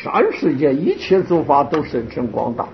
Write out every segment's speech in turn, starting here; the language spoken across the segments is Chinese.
善世间一切诸法都深深广大。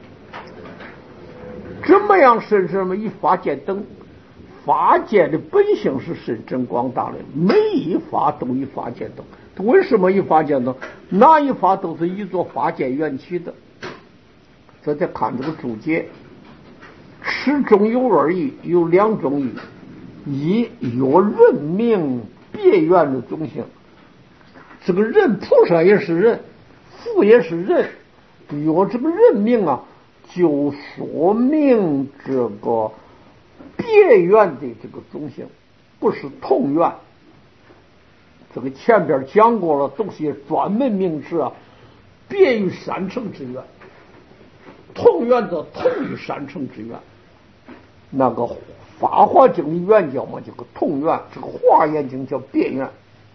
怎么样深深吗？以法界灯，法界的本性是深深广大的，每一法都以法界灯。为什么以法界灯？哪一法都是依着法界缘起的。这再看这个注解，始终有二义，有两种义：一有人命别愿的中性，这个人菩萨也是人，佛也是人，有这个人命啊，就说明这个别愿的这个中性，不是同愿。这个前边讲过了，都是些专门名词啊，别于三乘之愿，同愿则同于三乘之愿。那个法华经的愿叫嘛，叫个同愿；这个华严经叫别愿。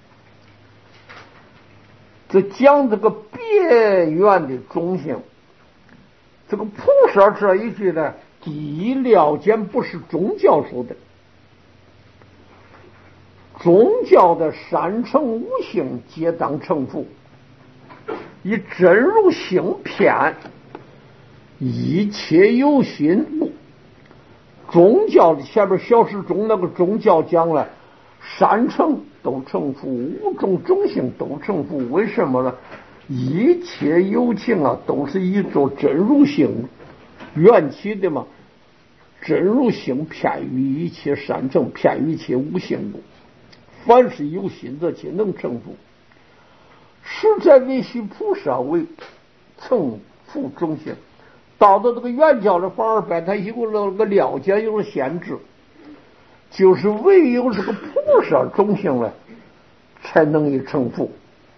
这讲这个别愿的中性，这个菩萨这一句呢，第一了解不是宗教说的。宗教的三乘五行皆当成佛，以真如行偏，一切有心故。宗教的前边小时中那个宗教讲了，三乘都成佛，五种种性都成佛。为什么呢？一切有情啊，都是依着真如性缘起的嘛。真如性偏于一切三乘，偏于一切五行故。凡是有心则皆能成佛。实在为须菩萨为成佛中性。到了这个原教的反而把它有了个了解，有了限制，就是唯有这个菩萨中性了，才能以成佛。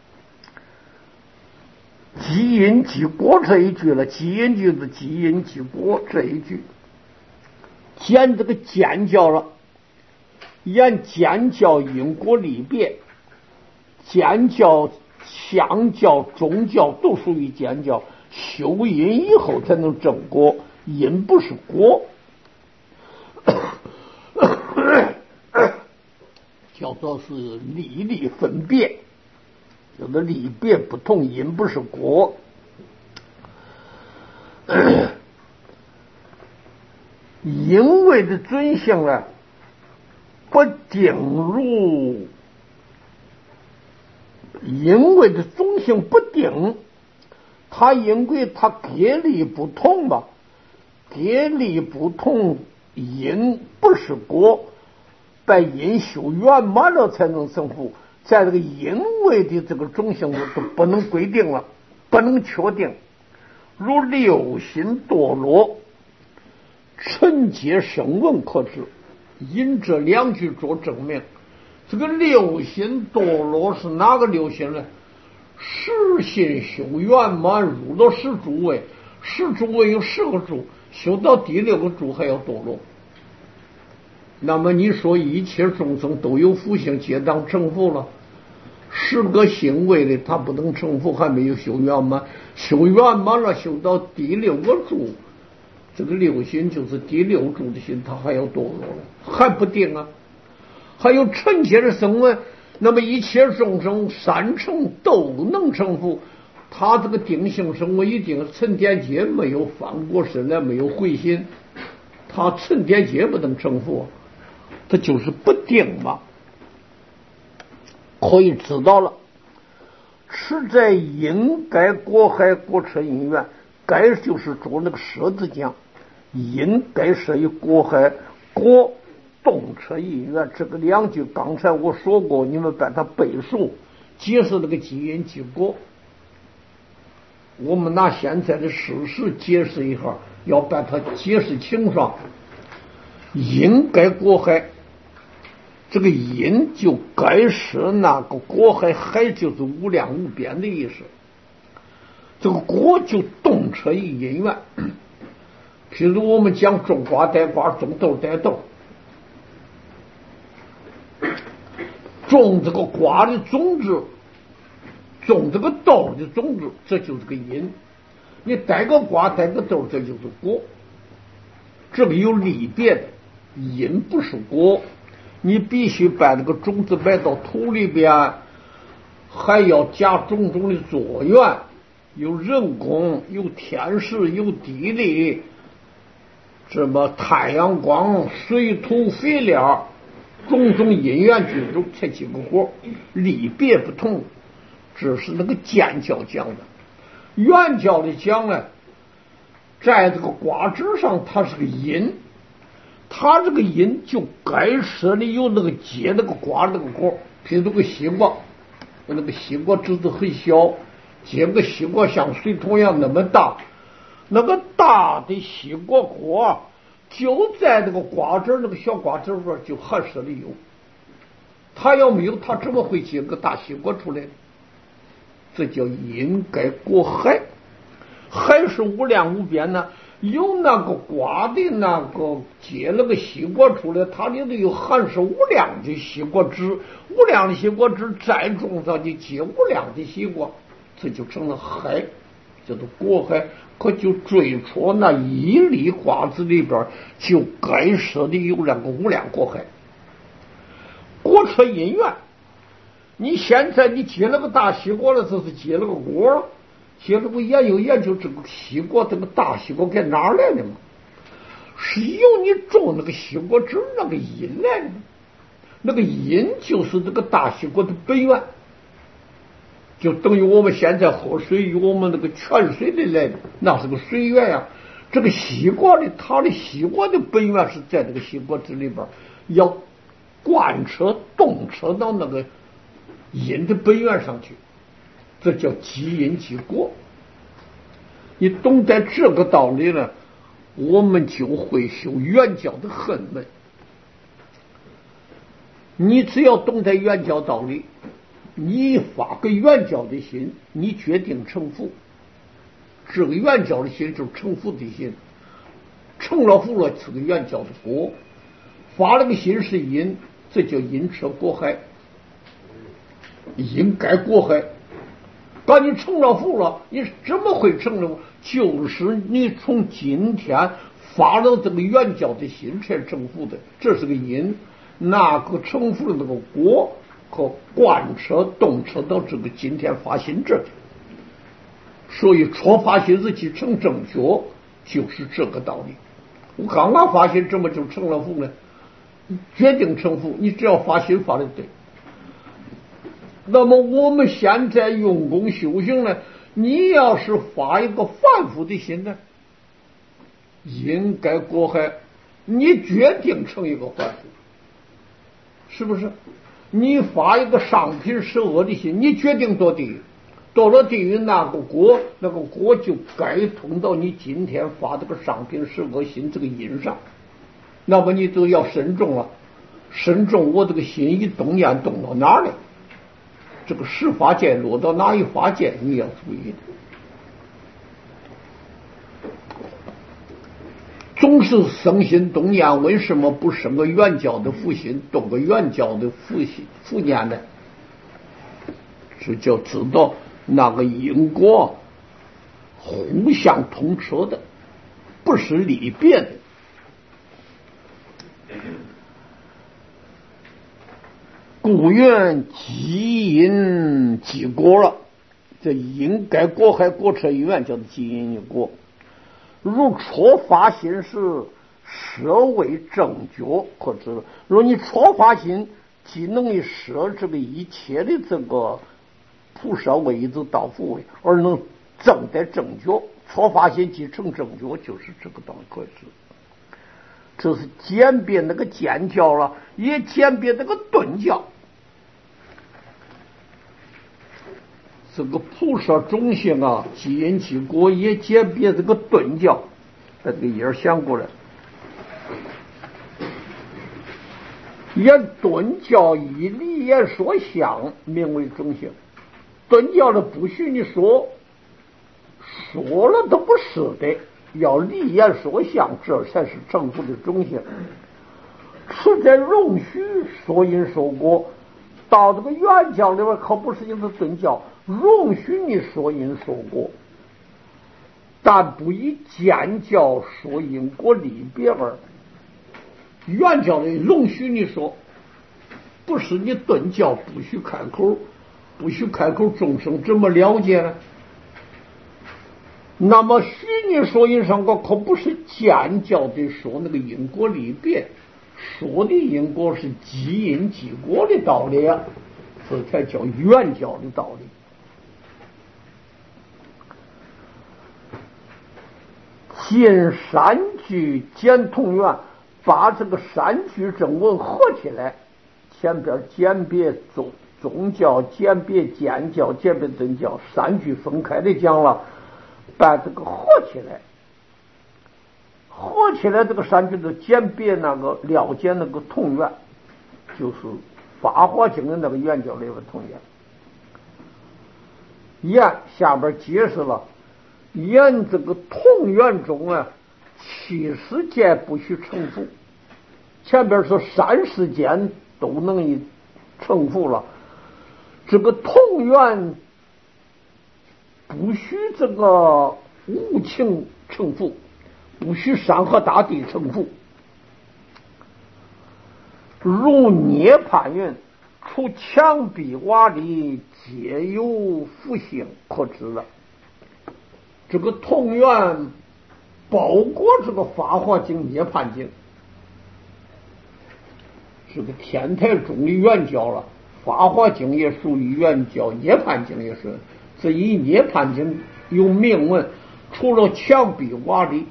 即因即果这一句了，即因就是即因即果这一句，见这个见教了。言见教因果离别，见教、相教、宗教都属于见教，修因以后才能正果，因不是果，叫做是离分别，有的离别不同，因不是果。因为的尊性呢，不定入，因为的中性不定，它因为它别离不同吧，别离不同，因不是果，把因修圆满了才能成佛。在这个因为的这个中性都不能规定了，不能确定。如六心堕落，尘界声闻可知。因这两句做证明，这个六心堕落是哪个六心呢？十心修圆满，入了十住位，十住位有10个住，修到第6个住还要堕落。那么你说一切众生都有福性，皆当成佛了。10个心位的他不能成佛，还没有修圆满，修圆满了，修到第6个住。这个六心就是第6住的心，它还要堕落了，还不定啊。还有尘界的声闻，那么一切众生3乘都能成佛，他这个定性声闻一定沉淀劫没有翻过身来，没有回心，他沉淀劫不能成佛，这就是不定嘛。可以知道了，实在因该果海果车因缘，该就是做那个舍字讲，因该摄于果海，果动车因缘。这个2句刚才我说过，你们把它背熟，解释那个即因即果。我们拿现在的事实解释一下，要把它解释清爽。因该果海，这个因就该是那个果海，海就是无量无边的意思。这个果就动车于因缘。譬如我们讲种瓜带瓜，种豆带豆，种这个瓜的种子，种这个豆的种子，这就是个因。你带个瓜带个豆，这就是果。这个有离别的，因不是果。你必须把这个种子埋到土里边，还要加种种的作缘， 有人工，有天时，有地利，这么太阳光、水土肥料，种种因缘具足，这几个活力别不同。这是那个尖教讲的，圆教的讲呢，在这个卦支上，它是个阴，它这个阴就该设的有那个结那个瓜那个果，比如个西瓜，那个西瓜枝子很小，结个西瓜像水桶一样那么大，那个大的西瓜果就在那个瓜枝那个小瓜枝上就含设的有，它要没有，它怎么会结个大西瓜出来？这叫因该果海，海是无量无边呢。有那个瓜的那个结了个西瓜出来，它里头有含是无量的西瓜汁，无量的西瓜汁再种上去结无量的西瓜，这就成了海，叫做果海。可就追出那一粒瓜子里边就该设的有两个无量果海。果出因缘，你现在你结了个大西瓜了，这是结了个果了。结了个研究这个西瓜，这个大西瓜在哪儿来的嘛？是由你种那个西瓜汁那个因来的，那个因就是这个大西瓜的本源，就等于我们现在喝水与我们那个泉水的来的，那是个水源呀。这个西瓜的，它的西瓜的本源是在这个西瓜汁里边，要贯彻洞彻到那个因的本源上去。这叫即因即果，你懂得这个道理呢，我们就会修圆教的恨门。你只要懂得圆教道理，你发个圆教的心，你决定成佛。这个圆教的心就是成佛的心，成了佛了是个圆教的果，发了个心是因，这叫因彻果海，因该果海。当你成了佛了，你怎么会成了？就是你从今天发了这个圆教的心才成佛的，这是个因。那个成佛的那个果和贯彻洞彻到这个今天发心这里，所以初发心日期成正觉，就是这个道理。我刚刚发心，怎么就成了佛呢？决定成佛，你只要发心发的对。那么我们现在用功修行呢，你要是发一个凡夫的心呢，因该果海，你决定成一个凡夫，是不是？你发一个上品十恶的心，你决定堕地狱，堕了地狱那个果就该通到你今天发这个上品十恶心这个因上，那么你就要慎重了，慎重我这个心一动念动到哪儿了？这个十法界落到哪一法界，你要注意的。总是生心动念，为什么不生个圆教的福心，动个圆教的福念呢？这叫知道那个因果互相通彻的，不是离别的。故云即因即果了，这因该果还果彻缘，叫做即因即果。如初发心时，设为正觉，可知了。若你初发心，既能以设这个一切的这个菩萨位置到佛位，而能证得正觉，初发心即成正觉，就是这个道理可知。这是简别那个尖教了，也简别那个顿教。这个菩萨种性啊，即因即果，也简别这个顿教。把这个音儿想过来，也顿教以理也说相，名为种性。顿教的不许你说，说了都不是的，要理言说相，这才是成佛的种性。是在容许说因说果，到这个圆教里边可不是因为顿教容许你说因说果，但不以尖教说因果离别而。圆教里容许你说，不是你顿教不许开口，不许开口，众生怎么了解呢？ 那么虚拟说因上果可不是尖教的说那个因果离别，说的因果是即因即果的道理啊，这才叫原教的道理。近三句兼同源，把这个三句正文合起来，前边兼别宗教、兼别间教、兼别真教三句分开的讲了，把这个合起来，这个三句的兼别那个了解那个同源，就是法华经的那个原教里边同源。下边解释了。言这个同源中啊，7世间不许成父。前边说3世间都能以成父了，这个同源不许这个无情成父，不许山河大地成父。如涅槃云，除墙壁瓦砾，皆有复性，可知了。这个同源包括这个法华经、涅槃经，是个天台宗的原教了。法华经也属于原教，涅槃经也是。这一涅槃经有明文，除了墙壁瓦砾，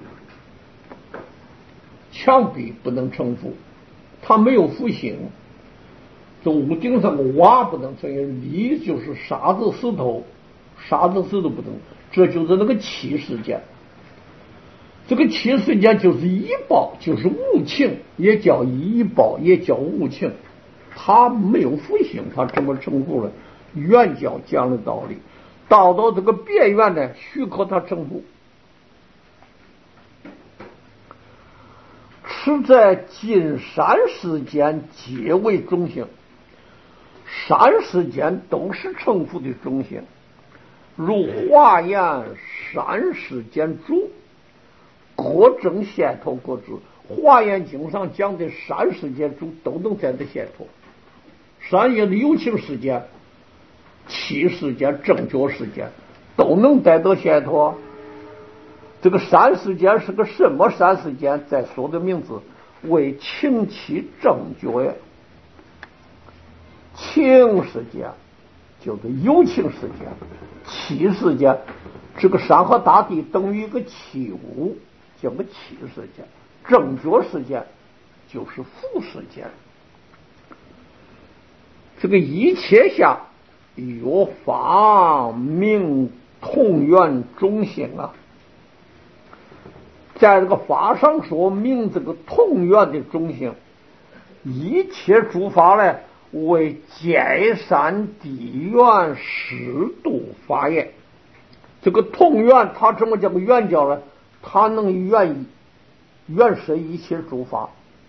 墙壁不能成父，它没有复性。这屋顶上的瓦不能成，砾就是沙子石头不能。这就是那个7世间，这个7世间就是一报，就是无情，也叫一报，也叫无情。它没有复性，它这么成父了。原教讲的道理，到这个别院呢，许可它成父。此在近3世间皆为中性，3世间都是成父的中性。如华严3世间主，各证解脱各知。华严经上讲的3世间主都能在这解脱。3业的有情世间、7世间、正觉世间都能得到解脱。这个3世间是个什么3世间？再说的名字为情七正觉。情世间就是有情世间，7世间，这个山河大地等于一个7物，叫个7世间。正觉世间就是复世间。这个一切下有法明同源中性啊，在这个法上说明这个同源的中性，一切诸法呢为见山地缘适度法也。这个同源它怎么叫个原教呢？它能原摄一切诸法。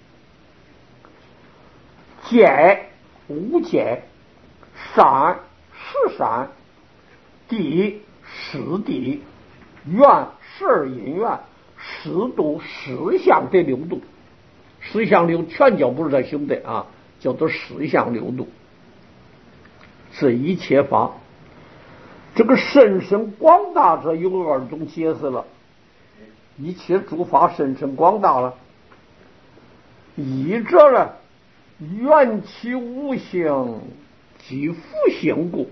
见无见，山是山，地是地，缘是而因缘，适度实相的流度。实相流全教不是在修的啊，叫做实相流度。这一切法，这个甚深广大者有2种解释了。一切诸法甚深广大了，一者呢缘起无性即复性故。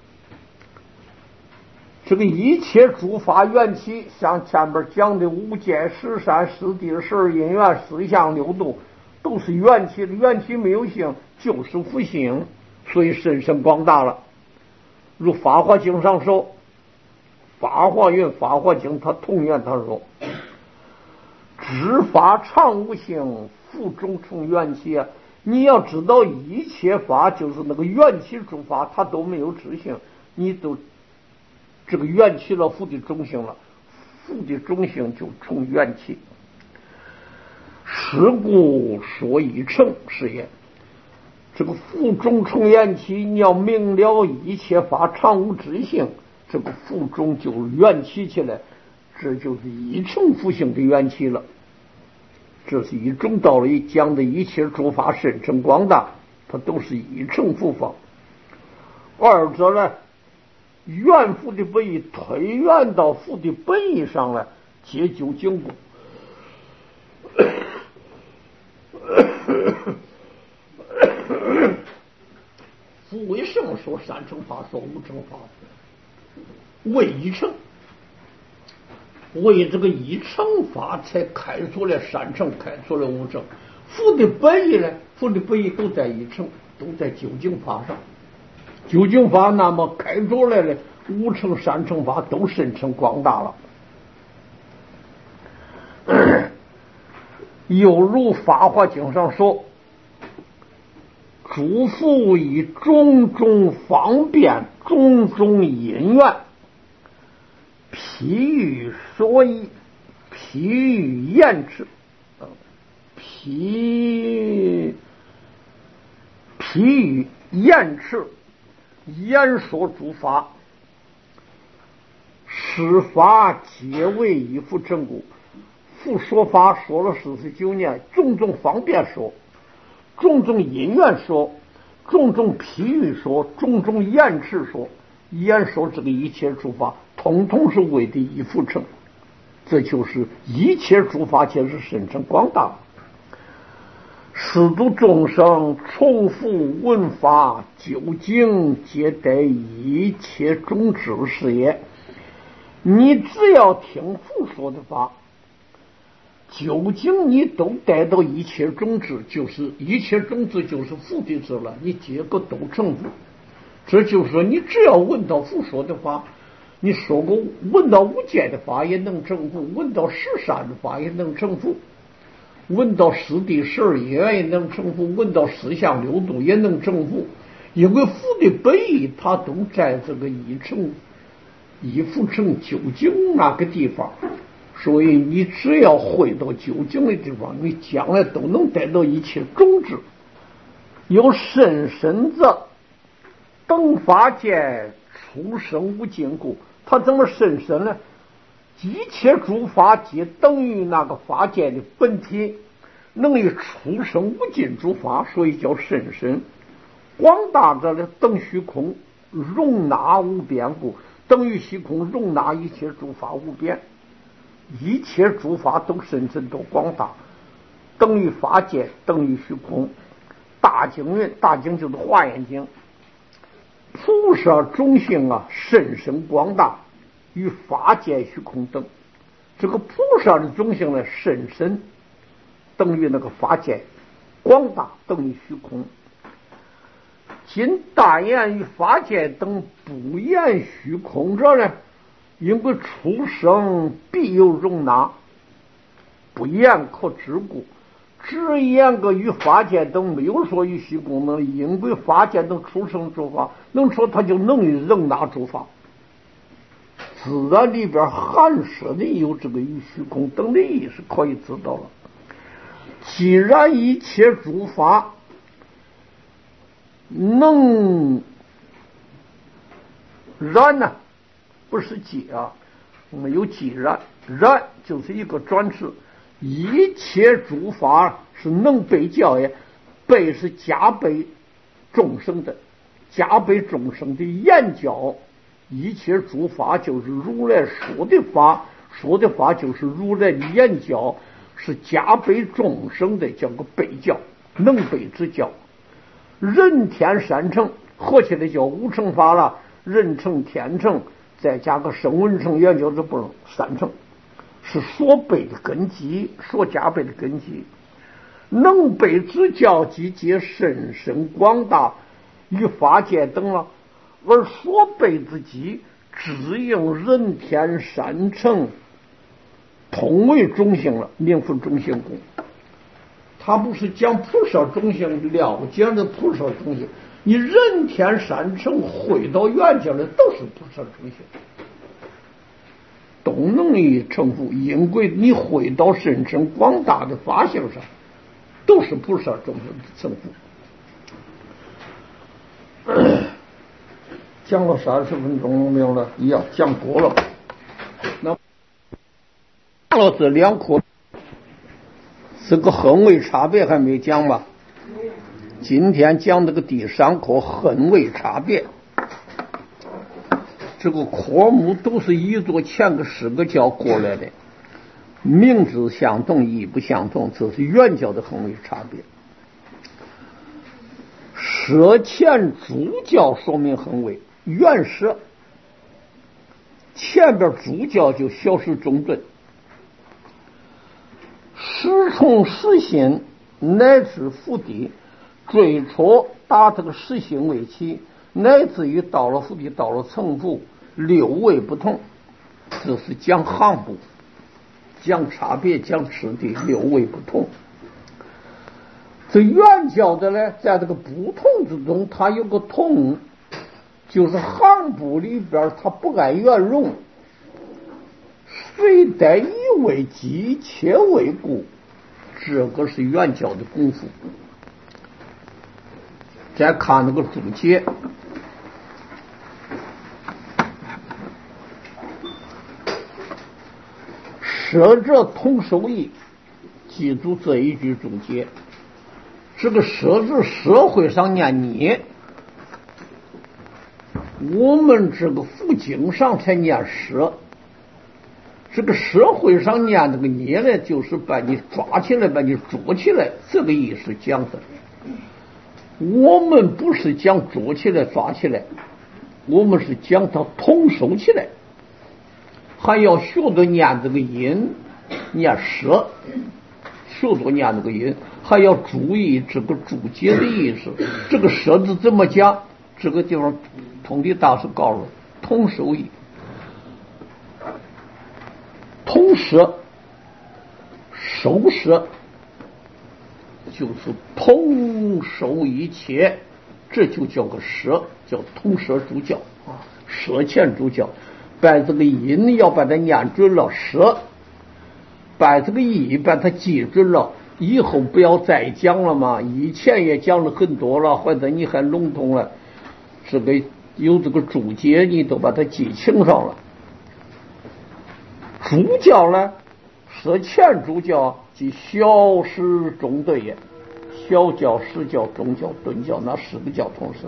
这个一切诸法缘起，像前边讲的无间、十善、十地、十二因缘、十相流度，都是缘起的。缘起没有性，就是复性，所以甚深广大了。如法华经上说，法华云法华经他同源他说，知法常无性，复种从缘起啊。你要知道一切法就是那个缘起诸法，它都没有知性，你都这个缘起了，复的中性了，复的中性就从缘起。是故说一乘是也。这个复中从缘起，你要明了一切法常无知性，这个复中就缘起起来，这就是一乘复性的缘起了。这是一种道理，讲的一切诸法深深广大，它都是一乘复法。二者呢， 原父的本意推愿到父的本意上来，解究竟故。父为什么说三乘法，说五乘法？为一乘，为这个一乘法才开出来三乘，开出来五乘。父的本意呢？父的本意都在一乘，都在究竟法上。究竟法那么开出来了，五乘三乘法都深沉广大了。又如《法华经》上说，诸父以种种方便，种种因缘，譬喻说义，譬喻言辞，譬喻言辞，言说诸法，十法皆为一夫正故。复说法说了49年，种种方便说，种种因缘说，种种譬喻说，种种言辞说，言说这个一切诸法，统统是为的一夫成。这就是一切诸法皆是深沉广大。使度众生重复闻法，究竟皆得一切种智是也。你只要听父说的法，究竟你都带到一切种子，就是一切种子就是父的子了，你结果都成父。这就是说，你只要闻到父说的法，你说过闻到无间的法也能成父，闻到13的法也能成父，闻到四谛12也能成父，闻到四相六度也能成父。因为父的本意，它都在这个一父成究竟那个地方。所以你只要回到究竟的地方，你将来都能得到一切种子。有甚深者等法界出生无尽故。它怎么甚深呢？一切诸法皆等于那个法界的本体，能以出生无尽诸法，所以叫甚深。广大者呢，等虚空容纳无边故，等于虚空容纳一切诸法无边。一切诸法都深沉都广大，等于法界，等于虚空。大经云，大经就是华严经，菩萨种性啊，甚深广大，与法界虚空等。这个菩萨的种性呢，甚深，等于那个法界，广大等于虚空。今大言与法界等不言虚空者呢，因为出生必有容纳，不言可知故。只言个与法界等没有说与虚空能，因为法界等出生诸法，能说它就能于容纳诸法。自然里边含摄的有这个与虚空等的意思，可以知道了。既然一切诸法能然呢，不是既啊，没有既然，然就是一个转词。一切诸法是能被教也，被是加倍众生的，加倍众生的言教。一切诸法就是如来说的法，说的法就是如来的言教，是加倍众生的，叫个被教，能被之教。人天三乘合起来叫五乘法了，人乘天乘再加个声闻乘，也就是不能三乘，是说背的根基，说加倍的根基。能被之教即皆深深广大，与法界等了。而说背之基只应人天三乘同为中性了，名分中性功。他不是讲菩萨中性，了解的菩萨中性，你人天三乘回到原教的都是菩萨中性，都能以成佛，因为你回到深深广大的法性上，都是菩萨中性的成佛。讲了30分钟没有了，要讲过了。那了这2课，这个横位差别还没讲吧？今天讲这个第3课横位差别。 这个科目都是一座前个10个角过来的，名字相同，意不相同，这是原角的横位差别。舌前主角说明横位，原舌前边主角就消失中顿，时从实心乃至腹地，最初打这个实心位起，乃至于到了腹地，到了层腹，6位不同。这是讲行部，讲差别，讲质地，6位不同。这原角的呢，在这个不同之中，它有个同，就是行部里边它不按圆融，虽带一位机，且为故，这个是原角的功夫。再看那个注解，舍者同手义，记住这一句注解。这个舍字社会上念你，我们这个佛经上才念舍。这个社会上念这个你呢，就是把你抓起来，把你捉起来，这个意思讲的。我们不是讲捉起来抓起来，我们是讲它统收起来，还要学着念这个音，念舍，学着念这个音，还要注意这个注解的意思。这个舍字怎么讲？这个地方通体大师告诉统收义，统舍收舍就是统收一切，这就叫个舍，叫统舍主教啊，舍前主教。把这个音要把它念准了，舍，把这个义把它记准了，以后不要再讲了嘛。以前也讲了很多了，或者你还笼统了，这个有这个注解，你都把它记清上了。主教呢，舍前主教即小师中对也，小教、实教、中教、顿教，那4个教同舍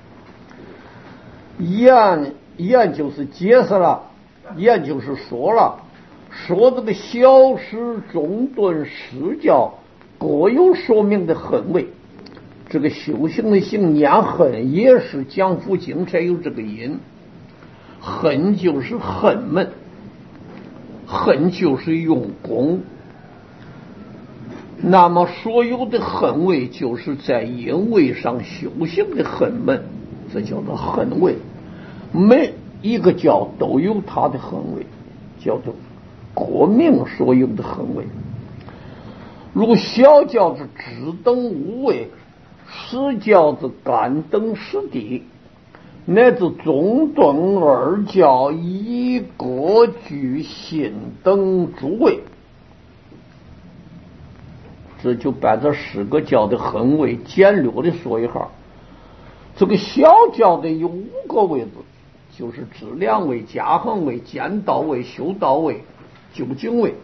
前。言就是解释了，言就是说了，说这个小师、中顿、实教各有说明的横位。这个修行的行念恨也是讲佛经才有这个音，恨就是恨门，恨就是用功。那么所有的恨位就是在因位上修行的恨门，这叫做恨位。每一个教都有它的横位，叫做国命所有的横位。如小教子只等无位，实教子干等实地，乃至中顿2教以各具心等诸位。这就把这10个教的横位简略的说一下。这个小教的有5个位置，就是质量位、加横位、见道位、修道位、究竟位。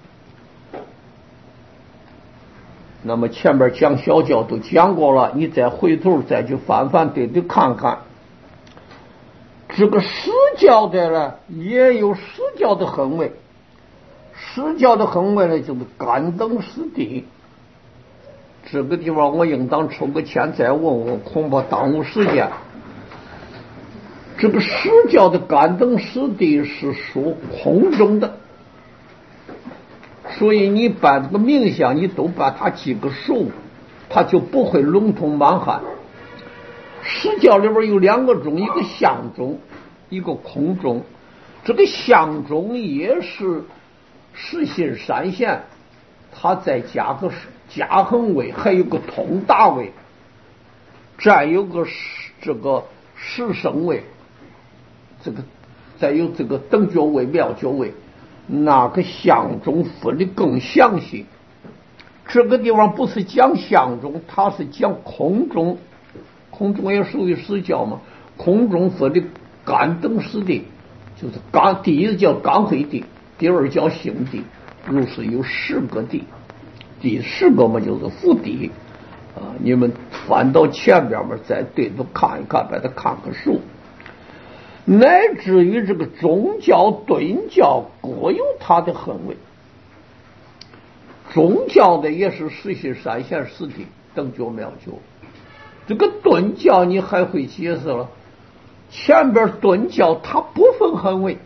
那么前边讲小教都讲过了，你再回头再去翻翻对对看看。这个实教的呢，也有实教的横位。实教的横位呢，就是干等实地。这个地方我应当抽个签再问问，恐怕耽误时间。这个实教的干等实地是说空中的，所以你把这个冥想你都把它记个熟，它就不会笼统满含。实教里边有2个中，一个相中，一个空中。这个相中也是实心3弦，它再加个加横位，还有个通达位，再有个这个实声位，这个再有这个等觉位、妙觉位，那个相中分的更详细。这个地方不是讲相中，它是讲空中，空中也属于实教嘛。空中分的干等实地，就是刚，第一个叫刚会地，第2叫性地，如是有10个地。第10个嘛就是腹地啊，你们翻到前边嘛，再对着看一看，把它看个熟。 乃至于这个中教、顿教各有它的恒位。中教的也是实行三贤四谛等觉妙觉，这个顿教你还会解释了。前边顿教它不分恒位，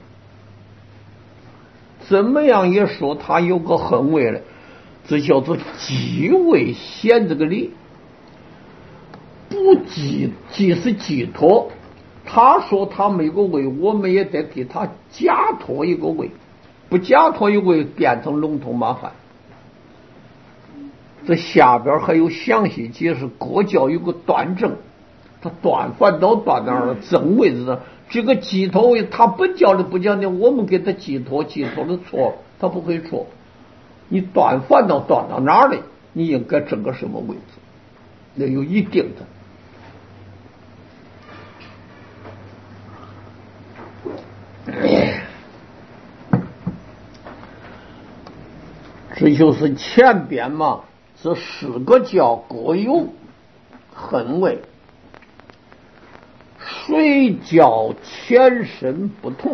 怎么样也说它有个恒位了，这叫做即位显这个理，不即是寄托。他说他没有个位，我们也得给他假托一个位，不假托一个位变成笼统麻烦。这下边还有详细解释，各教有个断正，他断反倒断哪儿了？正位置上，这个寄托位他本教的不讲的，我们给他寄托的错，他不会错。你断反倒断到哪儿了？你应该整个什么位置？那有一定的。这就是前边嘛，这4个教各有恒位，随教前身不同，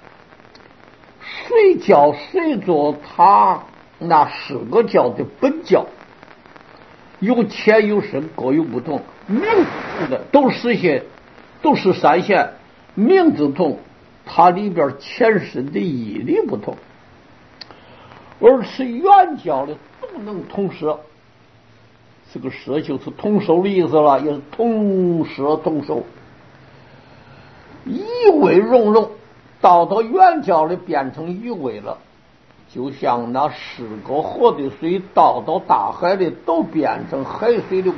随教随着他那4个教的本教有前有深，各有不同。名字的都实现，都是三贤，名字同，它里边前身的义理不同。而是原教的都能同舍，这个舍就是同收的意思了，也是同舍同收，一味融融，到原教的变成一味了，就像那4个河的水倒到大海里都变成海水的味。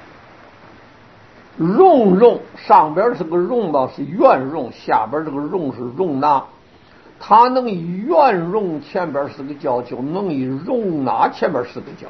融上边这个融吧是圆融，下边这个融是容纳。他能以圆融前边4个教，就能以容纳前边4个教。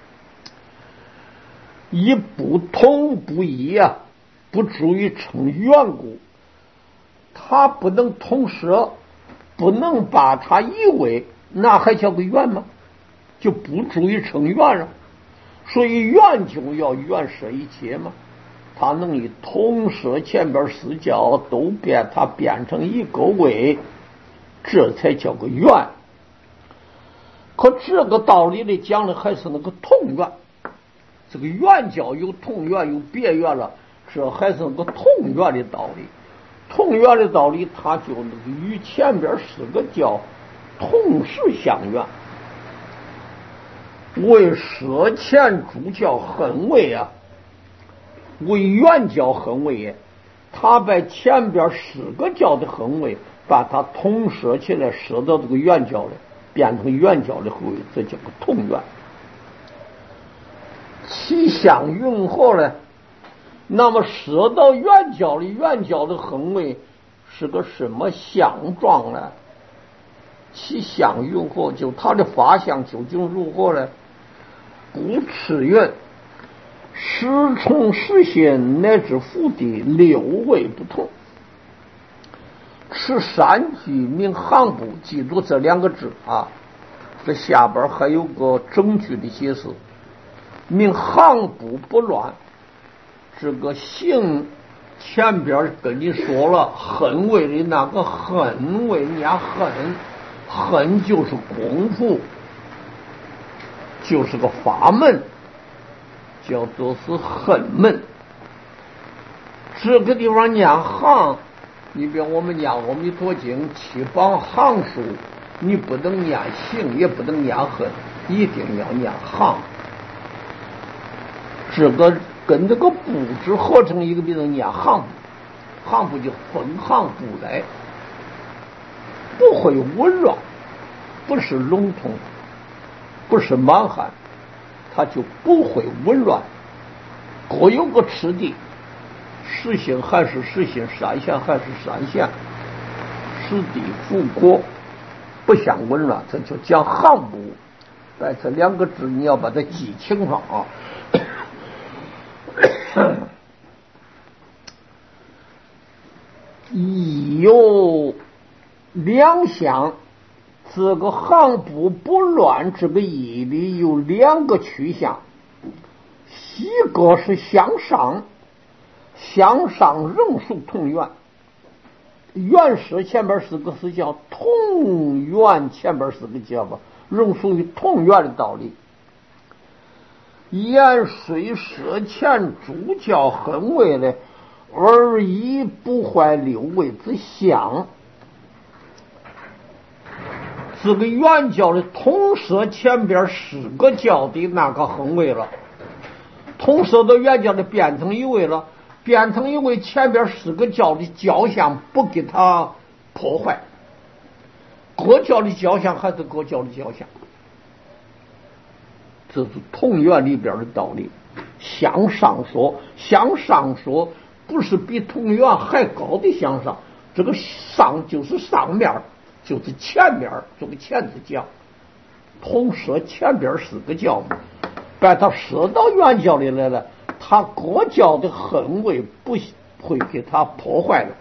以不同不异啊，不足以成圆故。他不能同舍，不能把它一为，那还叫个圆吗？就不足以成圆了。所以圆就要圆摄一切嘛。他能以同舍前边4教都变，它变成一个位。这才叫个圆。可这个道理里讲的还是那个同圆，这个圆教有同圆有别圆了，这还是那个同圆的道理。同圆的道理，它就那个与前边4个教同时相圆，为舍前诸教恒位啊，为原教恒位也。他把前边4个教的恒位把它同舍起来，舍到这个原教了，变成原教的恒位，这叫个同圆。其相云何呢？那么舍到原教的恒位是个什么相状呢？其相云何？就它的法相究竟如何呢？故此云：时从时现乃至复地6位不同。持3句名行部，记住这2个字啊。这下边还有个整句的解释。名行部不乱，这个行前边跟你说了，恨位的那个恨位，你看恨就是功夫，就是个法门，叫做是恨门。这个地方念行，你比如我们念阿弥陀经7榜行书，你不能念行，也不能念恨，一定要念行。这个跟这个部字合成一个名字，念行部，行部就分行部来，不会紊乱，不是笼统，不是满含，它就不会紊乱，各有个次第，实行还是实行，三贤还是三贤，此地复果，不相紊乱，这就讲行部。但这2个字你要把它记清楚啊。亦有2项，这个行部不乱，这个义里有2个趋向，一个是向上，向上仍属同源， 元舍前边4个是叫同元，前边4个叫吧，仍属于同元的道理。言虽舍前主教很为的，而亦不坏六位之相。这个原教的同舍前边10个教的那个很为了，同舍的原教的变成一位了，变成一位前边4个教的教相不给他破坏，各教的教相还是各教的教相，这是同源里边的道理。向上说，向上说不是比同源还高的向上，这个上就是上面，就是前面，这个前字教，同舍前边4个教嘛，把它舍到原教里来了，他各教的恨味不会给他破坏了。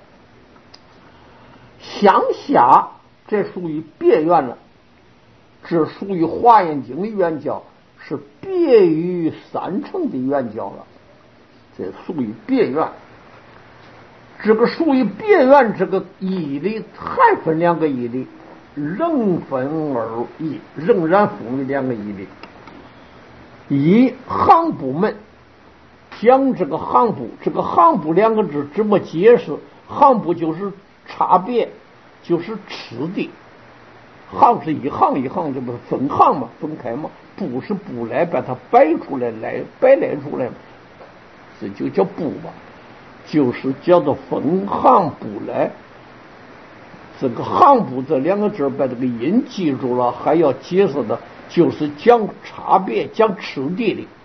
向下这属于别院了，这属于华严经的原教，是别于3乘的原教了，这属于别院。这个属于别院，这个义理还分2个义理，仍分而义，仍然分为2个义理。以行部门讲这个行部，这个行部2个字怎么解释？行部就是差别，就是次第。行是一行一行，这不是分行嘛，分开嘛。部是部来把它摆出来，摆来出来，这就叫部吧，就是叫做分行部来。这个行部这2个字把这个音记住了，还要解释的就是讲差别，讲次第的。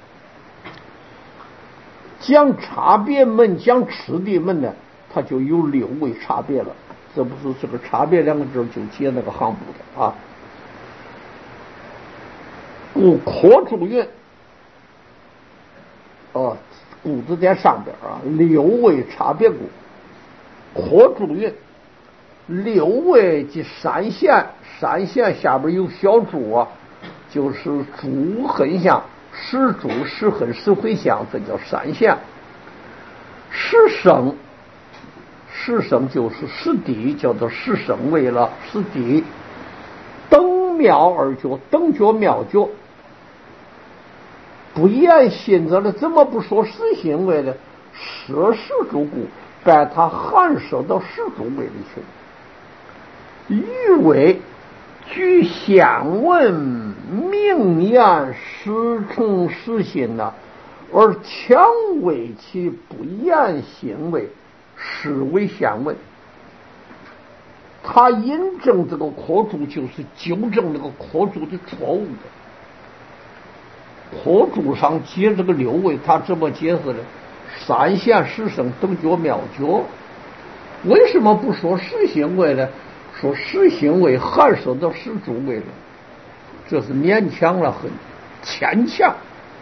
讲差别门，讲次第门呢，它就有6位差别了。这不是这个差别2个字就解那个行部的啊。故扩注云，故字在上边啊，6位差别故。扩注云，6位即3线，3线下边有小注啊，就是诸横相，实主实横实回相，这叫3线。实生，实生就是实地，叫做实生位了，实地。等妙二绝，等觉妙觉。不言心者的，怎么不说实行为呢？舍实主故，把它含摄到实主位里去。欲为据相闻明言实从实心呢，而强为其不言行为，实为相闻。他引证这个扩注，就是纠正这个扩注的错误的。扩注上解这个6位，他怎么解释呢？3线实生等觉妙觉，为什么不说实行位呢？说实行位含摄到实主位了，这是勉强了，很牵强。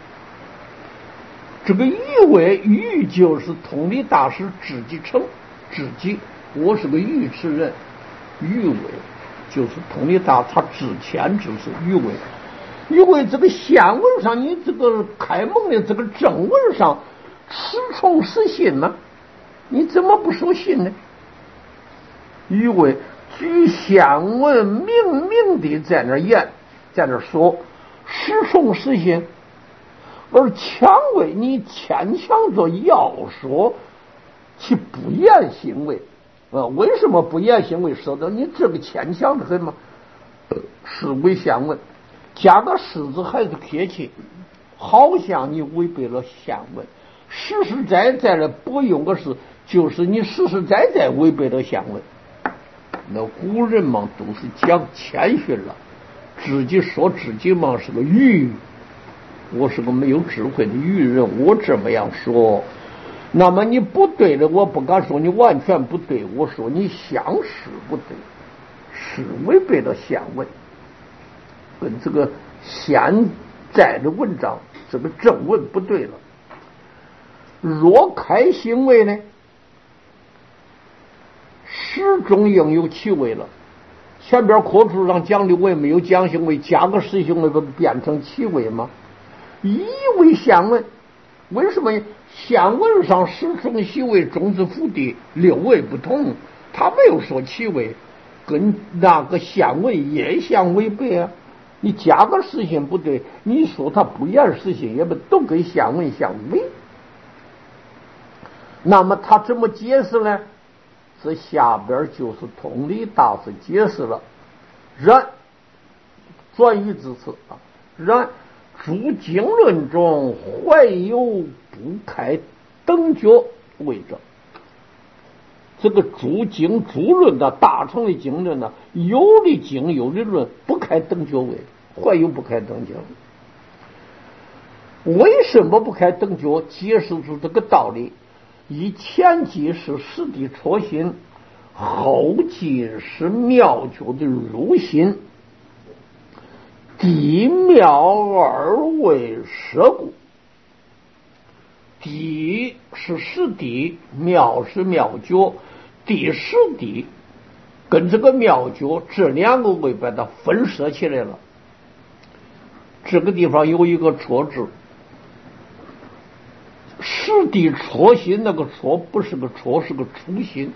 这个欲为，欲就是统理大师知己成，知己，我是个愚痴人，欲为就是统理大，他之前就是欲为。欲为这个显文上，你这个开蒙的这个正文上实从实信呢，你怎么不说信呢？欲为据显文明的在那言，在那说实从实信，而强为你牵强着要说其不言行为为什么不言行为？说的你这个牵强的很吗？是为显文加个实字还是撇气，好像你违背了显文，实实在在的不用个是，就是你实实在在违背了显文。那古人嘛都是讲谦逊了，自己说自己嘛是个愚，我是个没有智慧的愚人，我这么样说，那么你不对的，我不敢说你完全不对，我说你相似不对，是违背了显文，跟这个现在的文章这个正文不对了。若开行为呢，始终应有其为了。前边课注上讲6位没有讲行为，加个实行为不变成其为吗？一为显文，为什么显文上始终行为中之福地6位不同， 他没有说其位，跟那个县位也相违背啊。你加个实心不对，你说他不言实心，也不都跟县位相违。那么他怎么解释呢？这下边就是通理大师解释了。然转语之词啊，然诸经论中怀有不开等觉为者。这个诸经诸论的大乘的经论呢，有的经有的论不开等觉位，怀有不开等觉。为什么不开等觉？解释出这个道理。以前即是实地戳心，后即是妙觉的入心，地妙二为摄故。地是实地，妙是妙觉，地实地跟这个妙觉这两个位把它分摄起来了。这个地方有一个戳字，实地戳心，那个戳不是个戳，是个初心。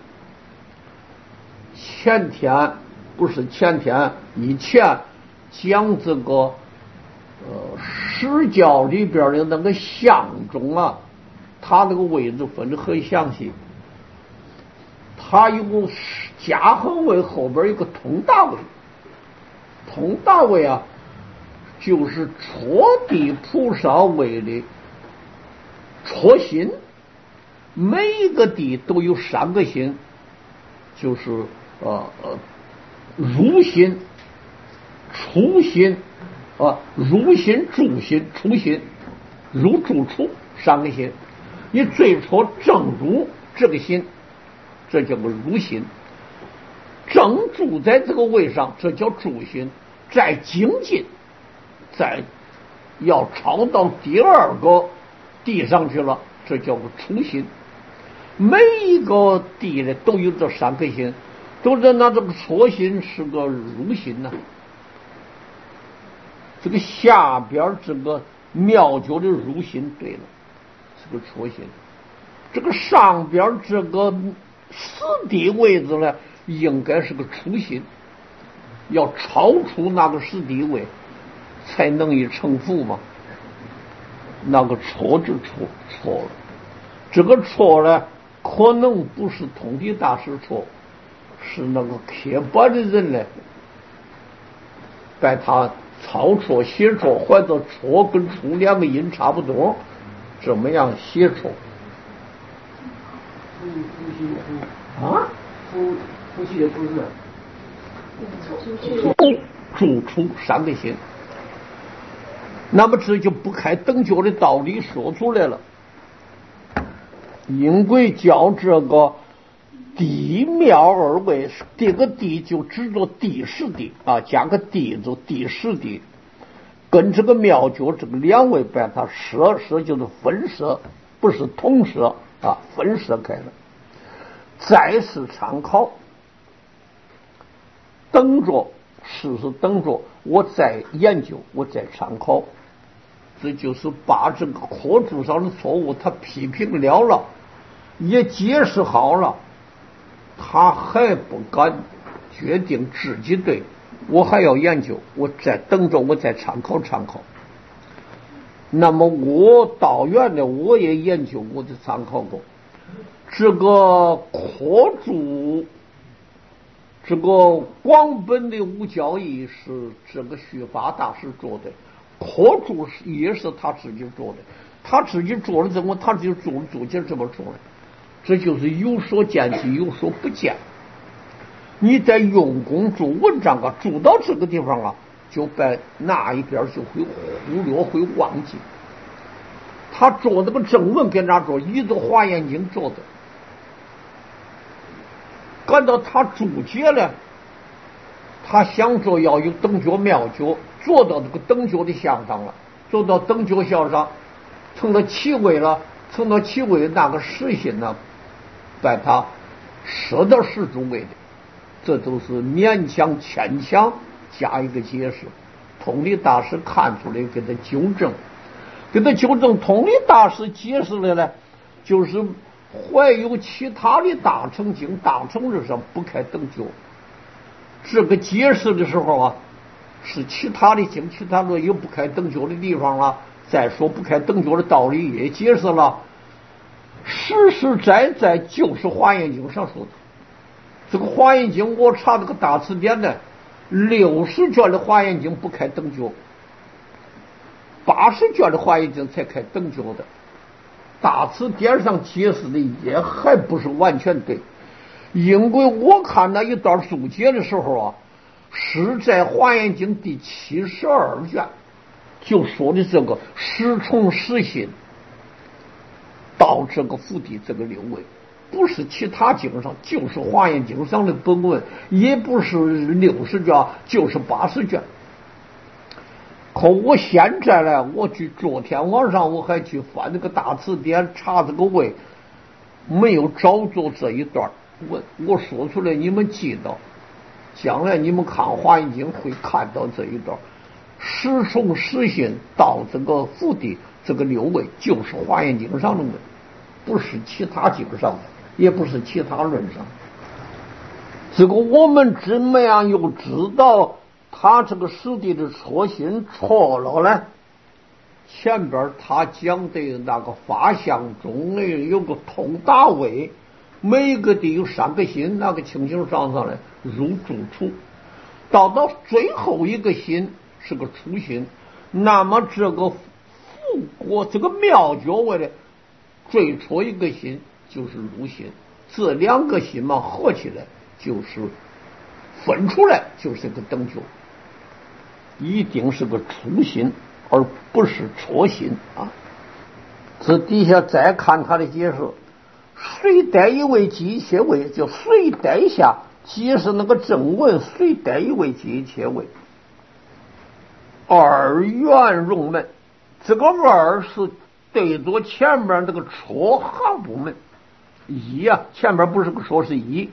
前天不是前天以前讲这个释教里边的那个相中啊，它那个位置分得很详细。它有个加横位，后边有个通大位。通大位啊，就是戳地菩萨位的戳心，每一个地都有3个心，就是入心、出心入心、住心、出心，入住出3个心。你最初正入这个心，这叫个入心；正住在这个位上，这叫住心。再精进，再要超到第2个地上去了，这叫个出心。每一个地呢都有这3个心，都是那这个戳心是个入心呢。这个下边这个妙觉的入心对了，是个戳心。这个上边这个实地位置呢，应该是个出心，要超出那个实地位，才能以成佛嘛。那个戳就错了，这个错呢，可能不是通体大师错，是那个刻薄的人呢，把他抄错、写错，或者错跟出2个音差不多，怎么样写错？啊？夫妻的不是住出3个心。那么这就不开等觉的道理说出来了。因为叫这个地妙二位，这个地就指着地实地啊，加个地就地实地，跟这个妙觉这个2位把它摄就是分摄，不是同摄啊，分摄开了。再是参考，等着试试等着，我再研究，我再参考。这就是把这个课注上的错误他批评了，也解释好了，他还不敢决定自己对，我还要研究，我再等着，我再参考。那么我道院的我也研究，我就参考过这个课注，这个广本的无教义是这个虚法大师做的。课注也是他自己做的，他自己做了怎么，他就做就这么做的，这就是有所见其有所不见。你在用功做文章啊，做到这个地方啊，就把那一边就会忽略，会忘记。他做这个正文跟他做，依着华严经做的，感到他注解了，他想做要有等觉妙觉，做到这个等觉的相上了，做到等觉相上，成了其位了，成了其位那个实心呢，把它摄到实主位的，这都是勉强牵强加一个解释。通理大师看出来给他纠正，通理大师解释了呢，就是怀有其他的大乘经、大乘日上不开等觉。这个解释的时候啊，是其他的经、其他论有不开等觉的地方了。再说不开等觉的道理也解释了，实实在在就是华严经上说的。这个华严经我查这个大词典呢，60卷的华严经不开等觉，80卷的华严经才开等觉的。大词典上解释的也还不是完全对，因为我看那一段注解的时候啊，是在华严经第72卷就说的这个时从时心到这个复地这个六位，不是其他经上，就是华严经上的本文，也不是60卷，就是80卷。可我现在呢，我去昨天晚上我还去翻那个大词典查这个位，没有找着这一段。我说出来你们记得，将来你们看华严经会看到这一段。时从时心到这个复地这个六位，就是华严经上的文，不是其他经上的，也不是其他论上。这个我们怎么样又知道他这个师弟的初心错了呢？前边他讲的那个法相中有个通达位，每个地有3个心，那个清清上来入住处，到最后一个心是个初心，那么这个复国这个妙觉位的最初一个心就是入心，这2个心嘛合起来就是分出来就是个等觉，一定是个初心，而不是初心啊。这底下再看他的解释，随带一位即一切位，就随带下解释那个正文，随带一位即一切位。二元融门，这个二是对着前面这个初行部门一啊，前面不是个说是一。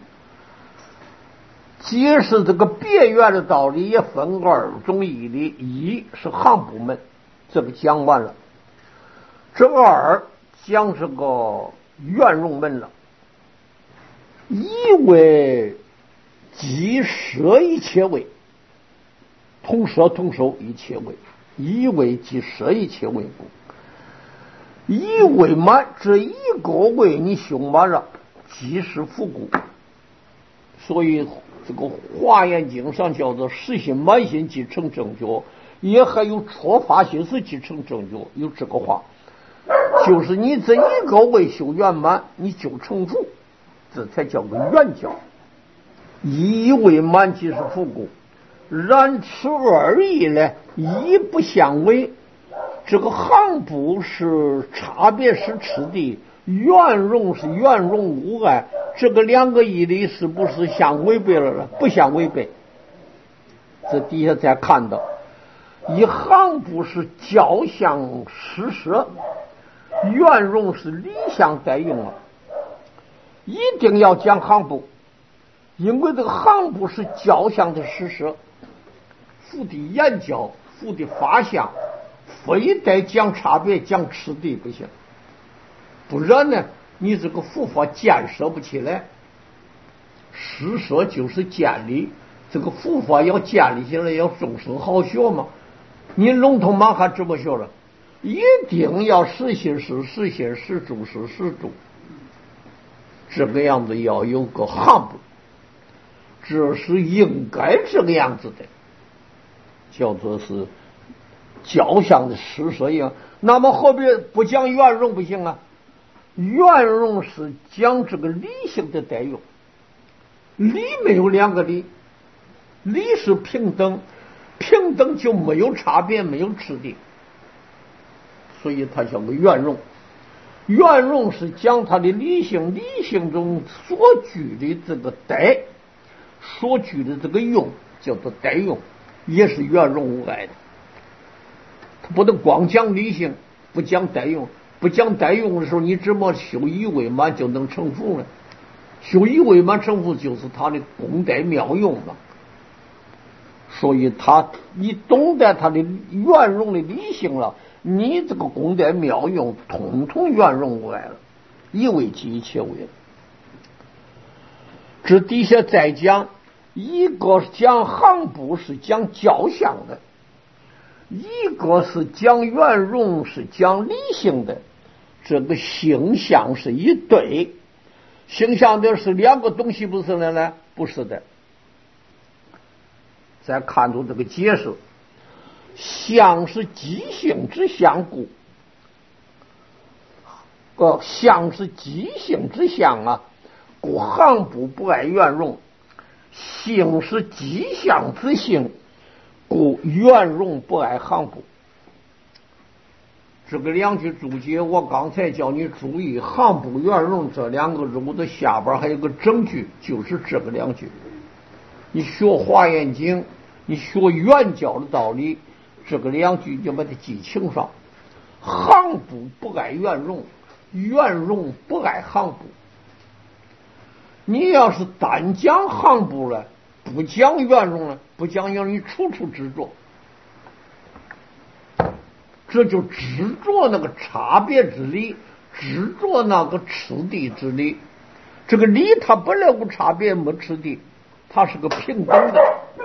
解释这个别圆的道理也分2种义理，一是行部门，这个讲完了。这2讲这个圆融门了，一为即摄一切位，同摄同收一切位，一为即摄一切位故。一为满，这一个位你修满了，即是复故。所以这个华严经上叫做实心满心即成正觉，也还有初发心时即成正觉，有这个话，就是你这一个位修圆满，你就成佛，这才叫个圆教。一为满即是复故，然此2义呢，一不相违。这个行部是差别是次第，圆融是圆融无碍，这个2个义理是不是相违背了呢？不相违背。这底下再看到，一行部是教相施舍，圆融是理想代用了，一定要讲行部，因为这个行部是教相的施舍，复的言教，复的法相，非得讲差别讲次第不行，不然呢你这个佛法建设不起来。施舍就是建立，这个佛法要建立起来要众生好学嘛。你笼统满还这么学了，一定要实心是实心，实住是实住，这个样子要有个行部，这是应该这个样子的，叫做是教相的施舍样。那么何必不讲圆融不行啊？圆融是讲这个理性的代用，理没有2个理，理是平等，平等就没有差别，没有次第，所以它叫个圆融。圆融是讲它的理性，理性中所具的这个代，所具的这个用叫做代用，也是圆融无碍的。它不能光讲理性不讲代用，不讲代用的时候你怎么修一为满就能成佛呢？修一为满成佛就是他的功德妙用嘛。所以你懂得他的圆融的理性了，你这个功德妙用统统圆融无碍了。 以为其一切为了。这底下再讲，一个是讲行部是讲交相的，一个是讲圆融是讲理性的。这个形象是一对，形象的是两个东西，不是的呢？不是的。再看出这个解释，相是即性之相故，相是即性之相啊，故行部不爱圆融；性是即相之性，故圆融不爱行部。这个两句注解，我刚才叫你注意，行部圆融这两个字，我的下边还有个整句，就是这个两句。你学华严经，你学圆教的道理，这个两句就把它记清上。行部不爱圆融，圆融不爱行部。你要是单讲行部了，不讲圆融了，不讲让你处处执着，这就执着那个差别之理，执着那个次第之理。这个理它本来无差别没次第，它是个平等的。